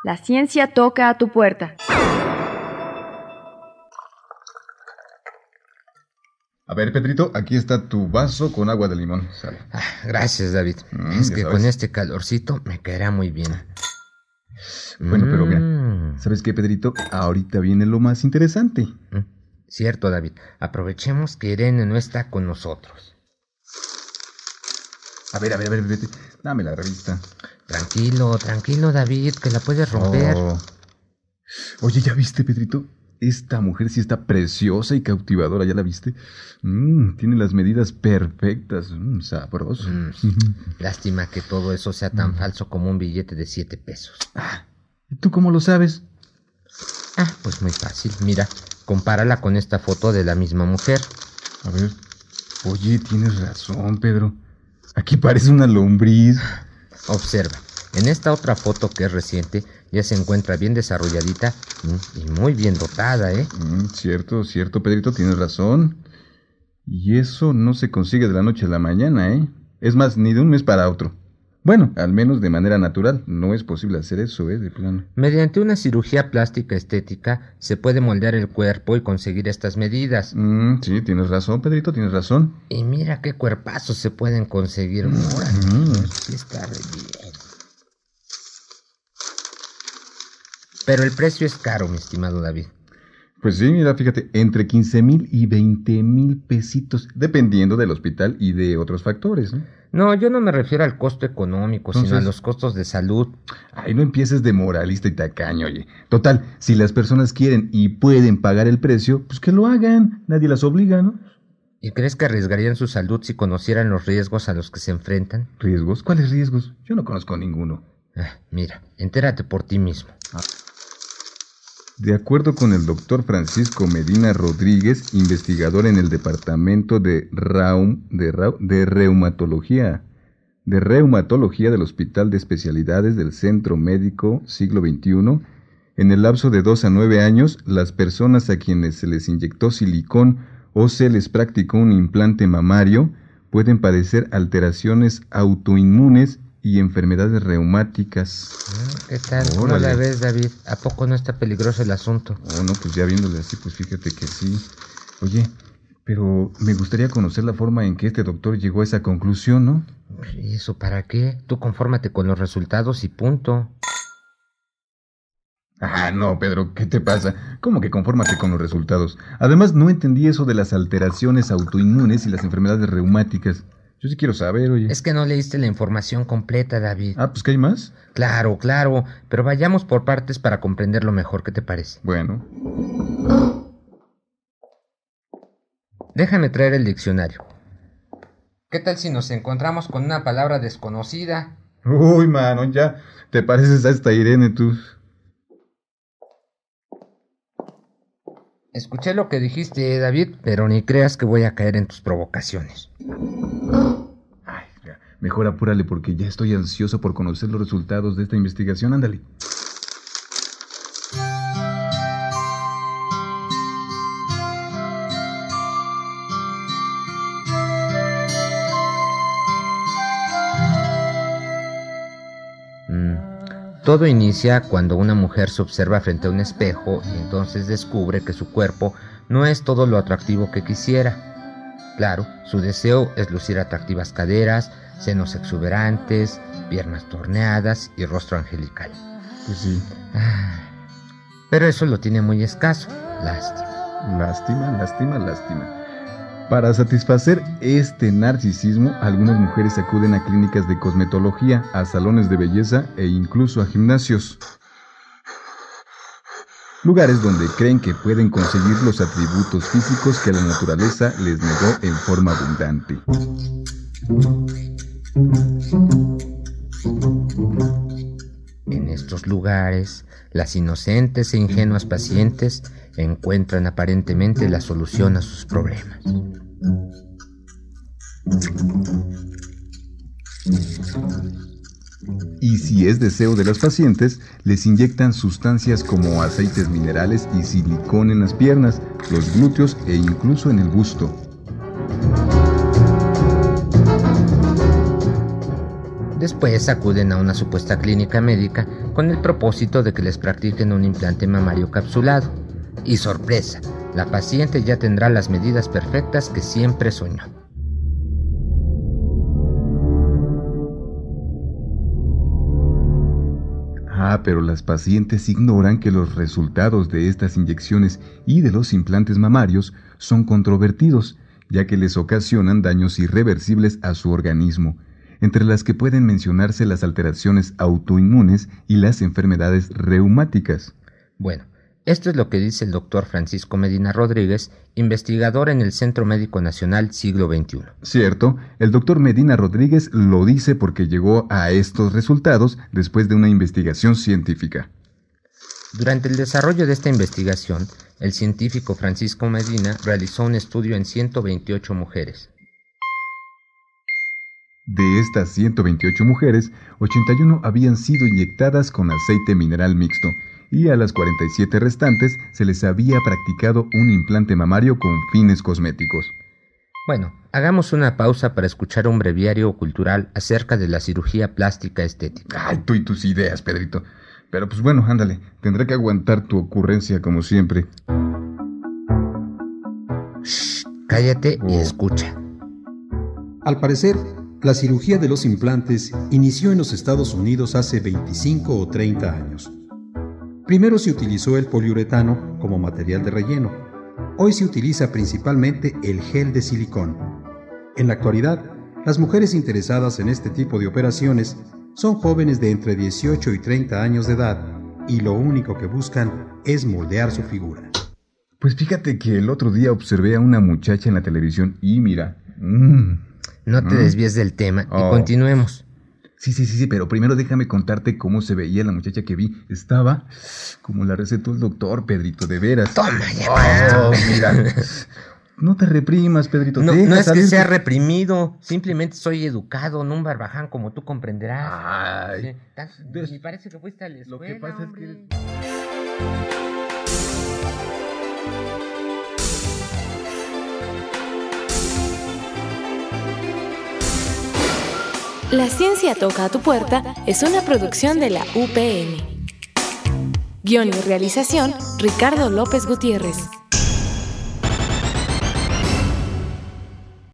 La ciencia toca a tu puerta. A ver, Pedrito, aquí está tu vaso con agua de limón. Sale. Gracias, David. Es que sabes. con este calorcito me caerá muy bien. Bueno, pero mira, ¿sabes qué, Pedrito? Ahorita viene lo más interesante. Cierto, David. Aprovechemos que Irene no está con nosotros. A ver, vete. Dame la revista. Tranquilo, David, que la puedes romper. Oye, ¿ya viste, Pedrito? Esta mujer sí está preciosa y cautivadora, ¿ya la viste? Tiene las medidas perfectas, sabroso. Lástima que todo eso sea tan falso como un billete de 7 pesos. ¿Y tú cómo lo sabes? Pues muy fácil. Mira, compárala con esta foto de la misma mujer. A ver. Oye, tienes razón, Pedro. Aquí parece una lombriz. Observa, en esta otra foto que es reciente, ya se encuentra bien desarrolladita y muy bien dotada, ¿eh? Cierto, Pedrito, tienes razón. Y eso no se consigue de la noche a la mañana, ¿eh? Es más, ni de un mes para otro. Bueno, al menos de manera natural. No es posible hacer eso, de plano. Mediante una cirugía plástica estética se puede moldear el cuerpo y conseguir estas medidas. Sí, tienes razón, Pedrito, tienes razón. Y mira qué cuerpazos se pueden conseguir. Sí está re bien. Pero el precio es caro, mi estimado David. Pues sí, mira, fíjate, entre 15,000 y 20,000 pesitos, dependiendo del hospital y de otros factores, ¿no? No, yo no me refiero al costo económico, sino a los costos de salud. Ay, no empieces de moralista y tacaño, oye. Total, si las personas quieren y pueden pagar el precio, pues que lo hagan. Nadie las obliga, ¿no? ¿Y crees que arriesgarían su salud si conocieran los riesgos a los que se enfrentan? ¿Riesgos? ¿Cuáles riesgos? Yo no conozco ninguno. Mira, entérate por ti mismo. De acuerdo con el doctor Francisco Medina Rodríguez, investigador en el Departamento de Reumatología del Hospital de Especialidades del Centro Médico Siglo XXI, en el lapso de 2 a 9 años, las personas a quienes se les inyectó silicón o se les practicó un implante mamario pueden padecer alteraciones autoinmunes y enfermedades reumáticas. ¿Qué tal? ¿Cómo la ves, David? ¿A poco no está peligroso el asunto? No, pues ya viéndole así, pues fíjate que sí. Oye, pero me gustaría conocer la forma en que este doctor llegó a esa conclusión, ¿no? ¿Y eso para qué? Tú confórmate con los resultados y punto. No, Pedro, ¿qué te pasa? ¿Cómo que confórmate con los resultados? Además, no entendí eso de las alteraciones autoinmunes y las enfermedades reumáticas. Yo sí quiero saber, oye. Es que no leíste la información completa, David. Pues ¿qué hay más? Claro, pero vayamos por partes para comprenderlo mejor. ¿Qué te parece? Bueno. Déjame traer el diccionario. ¿Qué tal si nos encontramos con una palabra desconocida? Uy, mano, ya te pareces a esta Irene, tú. Escuché lo que dijiste, David, pero ni creas que voy a caer en tus provocaciones. Ya, mejor apúrale porque ya estoy ansioso por conocer los resultados de esta investigación. Ándale. Todo inicia cuando una mujer se observa frente a un espejo y entonces descubre que su cuerpo no es todo lo atractivo que quisiera. Claro, su deseo es lucir atractivas caderas, senos exuberantes, piernas torneadas y rostro angelical. Pues sí. Pero eso lo tiene muy escaso. Lástima. Para satisfacer este narcisismo, algunas mujeres acuden a clínicas de cosmetología, a salones de belleza e incluso a gimnasios. Lugares donde creen que pueden conseguir los atributos físicos que la naturaleza les negó en forma abundante. En estos lugares, las inocentes e ingenuas pacientes encuentran aparentemente la solución a sus problemas. Y si es deseo de los pacientes, les inyectan sustancias como aceites minerales y silicón en las piernas, los glúteos e incluso en el busto. Después acuden a una supuesta clínica médica con el propósito de que les practiquen un implante mamario capsulado. Y sorpresa, la paciente ya tendrá las medidas perfectas que siempre soñó. Pero las pacientes ignoran que los resultados de estas inyecciones y de los implantes mamarios son controvertidos, ya que les ocasionan daños irreversibles a su organismo, entre las que pueden mencionarse las alteraciones autoinmunes y las enfermedades reumáticas. Bueno, esto es lo que dice el doctor Francisco Medina Rodríguez, investigador en el Centro Médico Nacional Siglo XXI. Cierto, el doctor Medina Rodríguez lo dice porque llegó a estos resultados después de una investigación científica. Durante el desarrollo de esta investigación, el científico Francisco Medina realizó un estudio en 128 mujeres. De estas 128 mujeres, 81 habían sido inyectadas con aceite mineral mixto, y a las 47 restantes se les había practicado un implante mamario con fines cosméticos. Bueno, hagamos una pausa para escuchar un breviario cultural acerca de la cirugía plástica estética. Ay, tú y tus ideas, Pedrito. Pero pues bueno, ándale, tendré que aguantar tu ocurrencia como siempre. Shh, cállate y escucha. Al parecer, la cirugía de los implantes inició en los Estados Unidos hace 25 o 30 años. Primero se utilizó el poliuretano como material de relleno. Hoy se utiliza principalmente el gel de silicón. En la actualidad, las mujeres interesadas en este tipo de operaciones son jóvenes de entre 18 y 30 años de edad y lo único que buscan es moldear su figura. Pues fíjate que el otro día observé a una muchacha en la televisión y mira... No te desvíes del tema y continuemos. Sí, pero primero déjame contarte cómo se veía la muchacha que vi. Estaba como la recetó el doctor, Pedrito, de veras. Toma, ya. Mira. No te reprimas, Pedrito. No es que sea reprimido, simplemente soy educado, no un barbaján como tú comprenderás. Ay. Sí, me parece que fuiste a la escuela, Lo que pasa hombre. es que... La ciencia toca a tu puerta es una producción de la UPN. Guión y realización, Ricardo López Gutiérrez.